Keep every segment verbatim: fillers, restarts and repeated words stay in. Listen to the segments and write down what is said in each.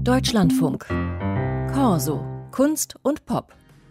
Deutschlandfunk. Corso. Kunst und Pop.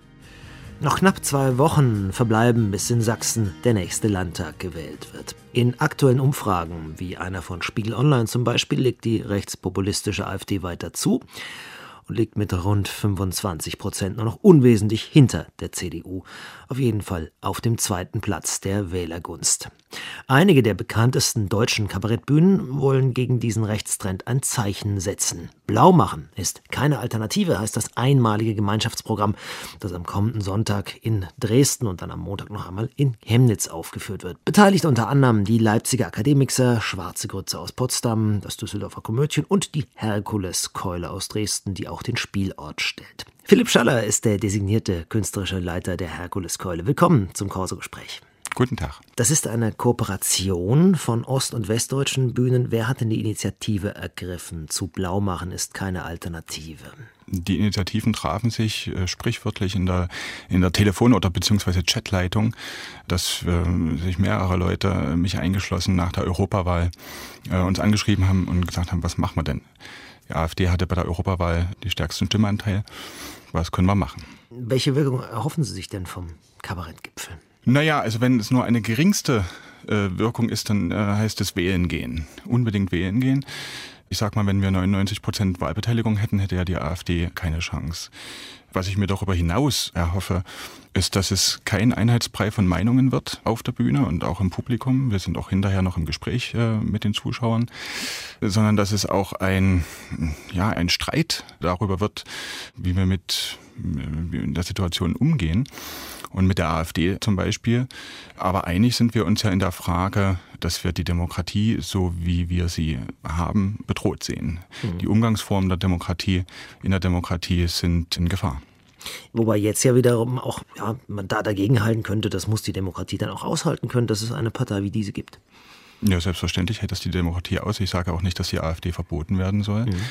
Noch knapp zwei Wochen verbleiben, bis in Sachsen der nächste Landtag gewählt wird. In aktuellen Umfragen, wie einer von Spiegel Online zum Beispiel, liegt die rechtspopulistische AfD weiter zu und liegt mit rund fünfundzwanzig Prozent nur noch unwesentlich hinter der C D U. Auf jeden Fall auf dem zweiten Platz der Wählergunst. Einige der bekanntesten deutschen Kabarettbühnen wollen gegen diesen Rechtstrend ein Zeichen setzen. Blau machen ist keine Alternative, heißt das einmalige Gemeinschaftsprogramm, das am kommenden Sonntag in Dresden und dann am Montag noch einmal in Chemnitz aufgeführt wird. Beteiligt unter anderem die Leipziger Akademixer, Schwarze Grütze aus Potsdam, das Düsseldorfer Komödien und die Herkuleskeule aus Dresden, die auch den Spielort stellt. Philipp Schaller ist der designierte künstlerische Leiter der Herkuleskeule. Willkommen zum Corso-Gespräch. Guten Tag. Das ist eine Kooperation von ost- und westdeutschen Bühnen. Wer hat denn die Initiative ergriffen? Zu Blau machen ist keine Alternative. Die Initiativen trafen sich äh, sprichwörtlich in der, in der Telefon- oder beziehungsweise Chatleitung, dass äh, sich mehrere Leute, äh, mich eingeschlossen, nach der Europawahl äh, uns angeschrieben haben und gesagt haben, was machen wir denn? Die AfD hatte bei der Europawahl die stärksten Stimmenanteil. Was können wir machen? Welche Wirkung erhoffen Sie sich denn vom Kabarettgipfel? Naja, also wenn es nur eine geringste äh, Wirkung ist, dann äh, heißt es wählen gehen. Unbedingt wählen gehen. Ich sag mal, wenn wir neunundneunzig Prozent Wahlbeteiligung hätten, hätte ja die AfD keine Chance. Was ich mir darüber hinaus erhoffe, ist, dass es kein Einheitsbrei von Meinungen wird auf der Bühne und auch im Publikum. Wir sind auch hinterher noch im Gespräch äh, mit den Zuschauern, sondern dass es auch ein, ja, ein Streit darüber wird, wie wir mit wie wir in der Situation umgehen. Und mit der AfD zum Beispiel. Aber einig sind wir uns ja in der Frage, dass wir die Demokratie, so wie wir sie haben, bedroht sehen. Mhm. Die Umgangsformen der Demokratie in der Demokratie sind in Gefahr. Wobei jetzt ja wiederum auch ja, man da dagegen halten könnte, das muss die Demokratie dann auch aushalten können, dass es eine Partei wie diese gibt. Ja, selbstverständlich hält das die Demokratie aus. Ich sage auch nicht, dass die AfD verboten werden soll. Mhm.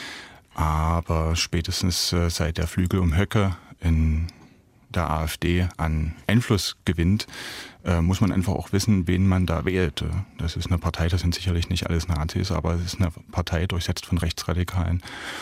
Aber spätestens seit der Flügel um Höcke in der AfD an Einfluss gewinnt, äh, muss man einfach auch wissen, wen man da wählt. Das ist eine Partei, das sind sicherlich nicht alles Nazis, aber es ist eine Partei durchsetzt von Rechtsradikalen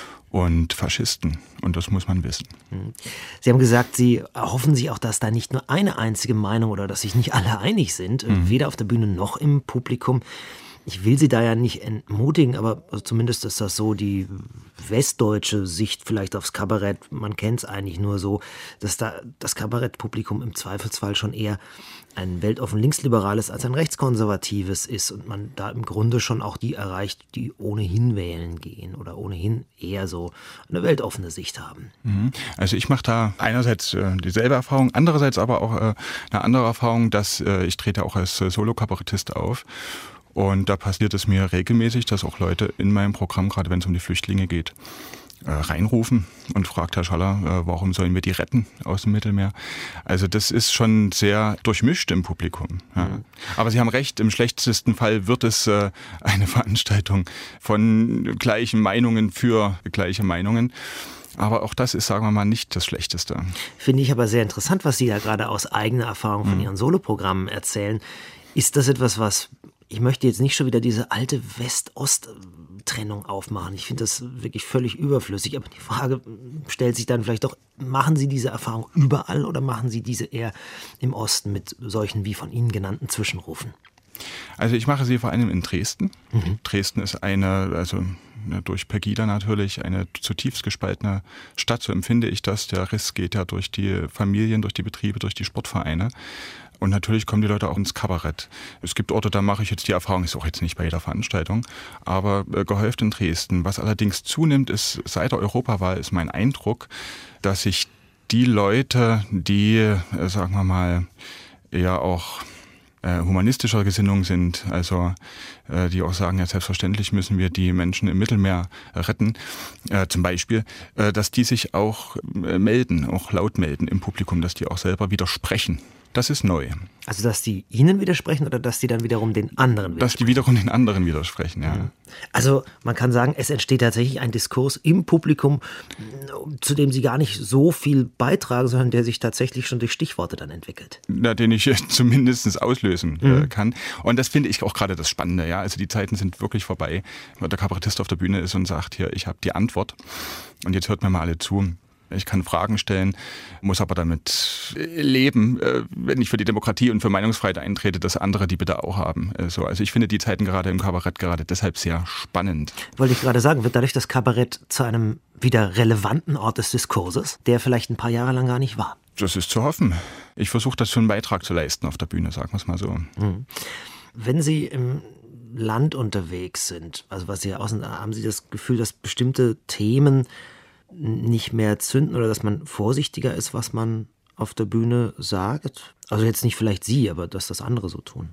und Faschisten. Und das muss man wissen. Sie haben gesagt, Sie erhoffen sich auch, dass da nicht nur eine einzige Meinung oder dass sich nicht alle einig sind, mhm. weder auf der Bühne noch im Publikum. Ich will Sie da ja nicht entmutigen, aber zumindest ist das so die westdeutsche Sicht vielleicht aufs Kabarett. Man kennt es eigentlich nur so, dass da das Kabarettpublikum im Zweifelsfall schon eher ein weltoffen linksliberales als ein rechtskonservatives ist und man da im Grunde schon auch die erreicht, die ohnehin wählen gehen oder ohnehin eher so eine weltoffene Sicht haben. Also ich mache da einerseits äh, dieselbe Erfahrung, andererseits aber auch äh, eine andere Erfahrung, dass äh, ich trete auch als äh, Solo-Kabarettist auf. Und da passiert es mir regelmäßig, dass auch Leute in meinem Programm, gerade wenn es um die Flüchtlinge geht, äh, reinrufen und fragt Herr Schaller, äh, warum sollen wir die retten aus dem Mittelmeer? Also das ist schon sehr durchmischt im Publikum. Ja. Mhm. Aber Sie haben recht, im schlechtesten Fall wird es äh, eine Veranstaltung von gleichen Meinungen für gleiche Meinungen. Aber auch das ist, sagen wir mal, nicht das Schlechteste. Finde ich aber sehr interessant, was Sie da gerade aus eigener Erfahrung von mhm. Ihren Soloprogrammen erzählen. Ist das etwas, was... Ich möchte jetzt nicht schon wieder diese alte West-Ost-Trennung aufmachen. Ich finde das wirklich völlig überflüssig. Aber die Frage stellt sich dann vielleicht doch, machen Sie diese Erfahrung überall oder machen Sie diese eher im Osten mit solchen wie von Ihnen genannten Zwischenrufen? Also ich mache sie vor allem in Dresden. Mhm. Dresden ist eine, also durch Pegida natürlich, eine zutiefst gespaltene Stadt, so empfinde ich das. Der Riss geht ja durch die Familien, durch die Betriebe, durch die Sportvereine. Und natürlich kommen die Leute auch ins Kabarett. Es gibt Orte, da mache ich jetzt die Erfahrung, ist auch jetzt nicht bei jeder Veranstaltung, aber äh, gehäuft in Dresden. Was allerdings zunimmt, ist seit der Europawahl ist mein Eindruck, dass sich die Leute, die, äh, sagen wir mal, eher auch äh, humanistischer Gesinnung sind, also äh, die auch sagen, ja selbstverständlich müssen wir die Menschen im Mittelmeer retten, äh, zum Beispiel, äh, dass die sich auch äh, melden, auch laut melden im Publikum, dass die auch selber widersprechen. Das ist neu. Also, dass die Ihnen widersprechen oder dass die dann wiederum den anderen widersprechen? Dass die wiederum den anderen widersprechen, ja. Also, man kann sagen, es entsteht tatsächlich ein Diskurs im Publikum, zu dem Sie gar nicht so viel beitragen, sondern der sich tatsächlich schon durch Stichworte dann entwickelt. Ja, den ich zumindest auslösen mhm. äh, kann. Und das finde ich auch gerade das Spannende, ja. Also, die Zeiten sind wirklich vorbei, wenn der Kabarettist auf der Bühne ist und sagt, hier, ich habe die Antwort und jetzt hört mir mal alle zu. Ich kann Fragen stellen, muss aber damit leben, wenn ich für die Demokratie und für Meinungsfreiheit eintrete, dass andere die bitte auch haben. Also ich finde die Zeiten gerade im Kabarett gerade deshalb sehr spannend. Wollte ich gerade sagen, wird dadurch das Kabarett zu einem wieder relevanten Ort des Diskurses, der vielleicht ein paar Jahre lang gar nicht war? Das ist zu hoffen. Ich versuche dazu einen Beitrag zu leisten auf der Bühne, sagen wir es mal so. Mhm. Wenn Sie im Land unterwegs sind, also was Sie außen, haben Sie das Gefühl, dass bestimmte Themen nicht mehr zünden oder dass man vorsichtiger ist, was man auf der Bühne sagt? Also jetzt nicht vielleicht Sie, aber dass das andere so tun.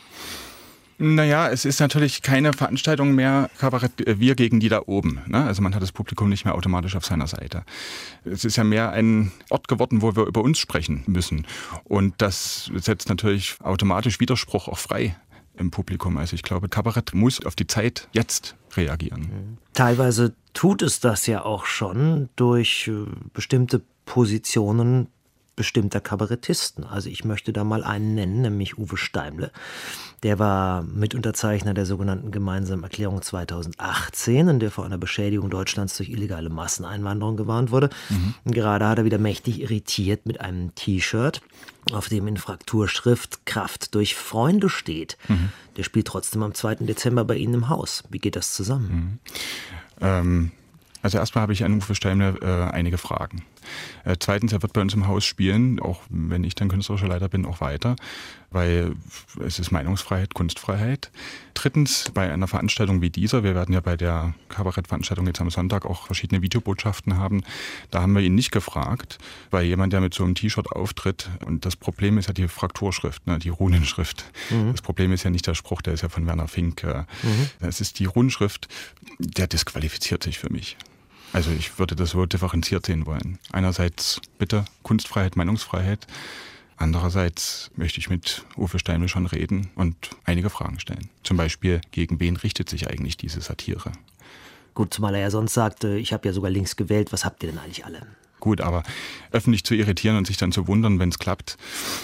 Naja, es ist natürlich keine Veranstaltung mehr Kabarett wir gegen die da oben. Ne? Also man hat das Publikum nicht mehr automatisch auf seiner Seite. Es ist ja mehr ein Ort geworden, wo wir über uns sprechen müssen. Und das setzt natürlich automatisch Widerspruch auch frei im Publikum. Also ich glaube, Kabarett muss auf die Zeit jetzt reagieren. Teilweise tut es das ja auch schon durch bestimmte Positionen bestimmter Kabarettisten. Also ich möchte da mal einen nennen, nämlich Uwe Steimle. Der war Mitunterzeichner der sogenannten Gemeinsamen Erklärung zweitausendachtzehn, in der vor einer Beschädigung Deutschlands durch illegale Masseneinwanderung gewarnt wurde. Mhm. Und gerade hat er wieder mächtig irritiert mit einem T-Shirt, auf dem in Frakturschrift Kraft durch Freunde steht. Mhm. Der spielt trotzdem am zweiten Dezember bei Ihnen im Haus. Wie geht das zusammen? Mhm. Ähm, also erstmal habe ich an Uwe Steimle äh, einige Fragen. Äh, zweitens, er wird bei uns im Haus spielen, auch wenn ich dann künstlerischer Leiter bin, auch weiter, weil es ist Meinungsfreiheit, Kunstfreiheit. Drittens, bei einer Veranstaltung wie dieser, wir werden ja bei der Kabarettveranstaltung jetzt am Sonntag auch verschiedene Videobotschaften haben, da haben wir ihn nicht gefragt, weil jemand, der mit so einem T-Shirt auftritt, und das Problem ist ja die Frakturschrift, ne, die Runenschrift. Mhm. Das Problem ist ja nicht der Spruch, der ist ja von Werner Fink. Äh, mhm. Das ist die Runenschrift, der disqualifiziert sich für mich. Also ich würde das so differenziert sehen wollen. Einerseits bitte Kunstfreiheit, Meinungsfreiheit. Andererseits möchte ich mit Uwe Steimle schon reden und einige Fragen stellen. Zum Beispiel, gegen wen richtet sich eigentlich diese Satire? Gut, zumal er ja sonst sagte, ich habe ja sogar links gewählt, was habt ihr denn eigentlich alle? Gut, aber öffentlich zu irritieren und sich dann zu wundern, wenn es klappt,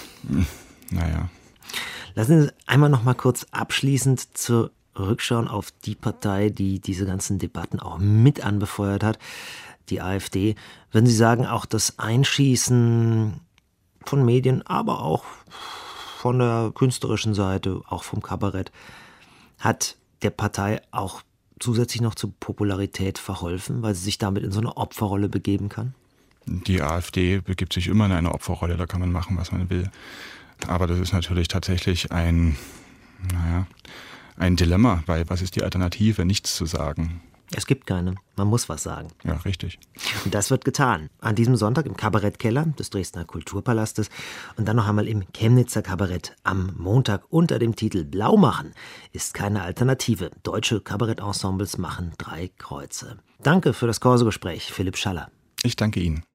naja. Lassen Sie einmal noch mal kurz abschließend zur Rückschauen auf die Partei, die diese ganzen Debatten auch mit anbefeuert hat, die AfD. Würden Sie sagen, auch das Einschießen von Medien, aber auch von der künstlerischen Seite, auch vom Kabarett, hat der Partei auch zusätzlich noch zur Popularität verholfen, weil sie sich damit in so eine Opferrolle begeben kann? Die AfD begibt sich immer in eine Opferrolle, da kann man machen, was man will. Aber das ist natürlich tatsächlich ein, naja, ein Dilemma, weil was ist die Alternative, nichts zu sagen? Es gibt keine. Man muss was sagen. Ja, richtig. Und das wird getan. An diesem Sonntag im Kabarettkeller des Dresdner Kulturpalastes und dann noch einmal im Chemnitzer Kabarett am Montag unter dem Titel Blau machen ist keine Alternative. Deutsche Kabarettensembles machen drei Kreuze. Danke für das Corso-Gespräch, Philipp Schaller. Ich danke Ihnen.